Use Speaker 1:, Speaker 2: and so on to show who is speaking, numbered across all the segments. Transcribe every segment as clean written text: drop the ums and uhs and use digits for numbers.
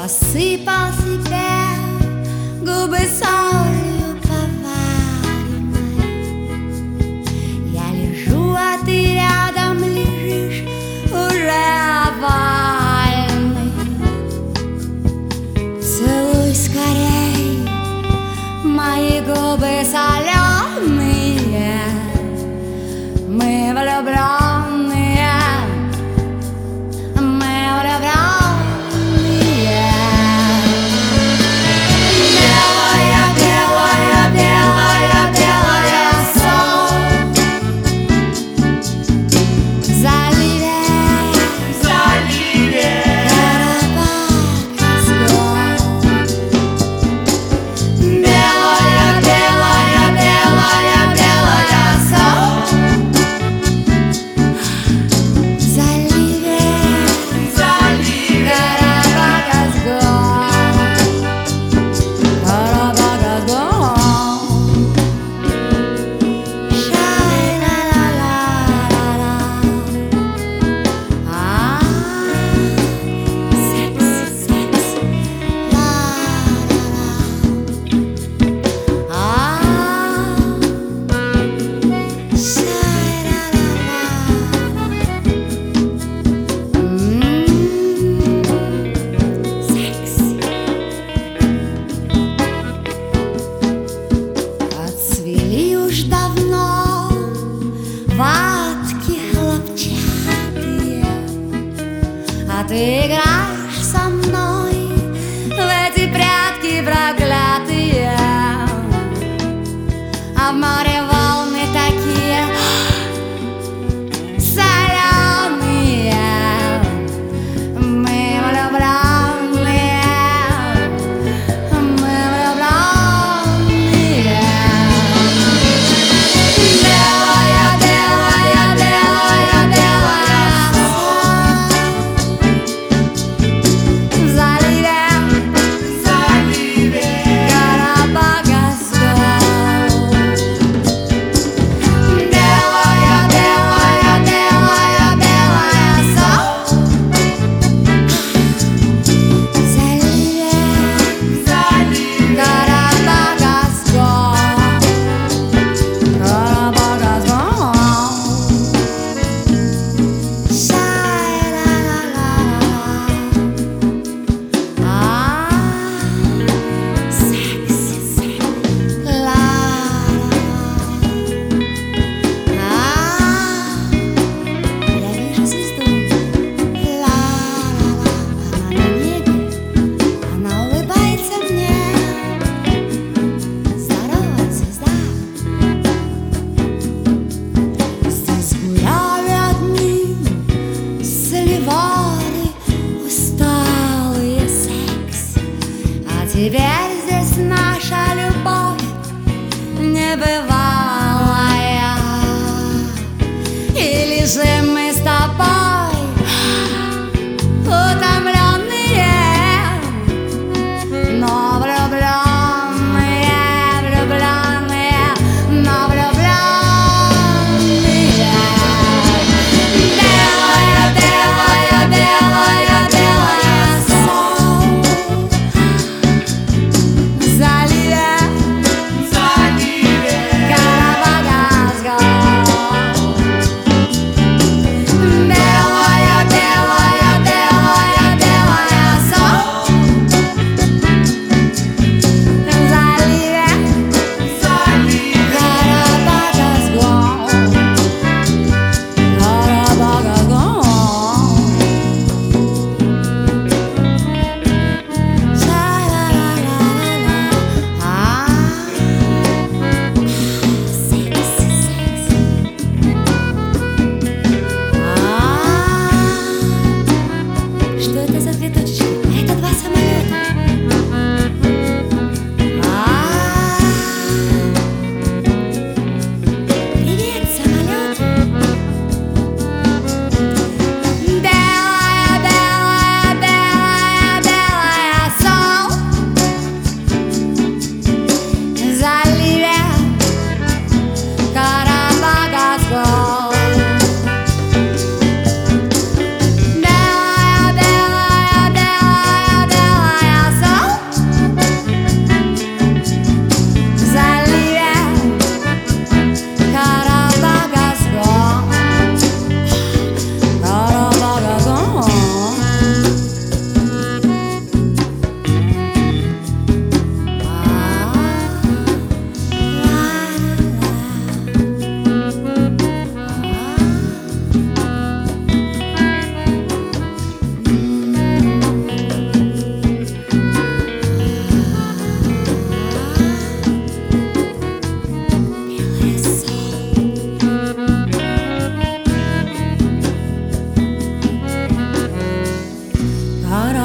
Speaker 1: Посыпал себе губы солью поваренной. Я лежу, а ты рядом лежишь, уже овальный. Целуй скорей мои губы соленые. Мы влюбленные, мы влюбленные. Белая, белая, белая, белая соль в заливе, Карабахском. Белая, белая, белая, белая соль в заливе, Карабахском. Шай-ла-ла-ла-ла-ла. Секс, секс, ла-ла-ла. Отцвели уж давно ватки хлопчатые, а ты играешь со мной в эти прятки проклятые. А в море волны такие соленые. Мы влюбленные, мы влюбленные. Белая, белая, белая, белая соль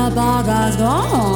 Speaker 1: Baga's gone.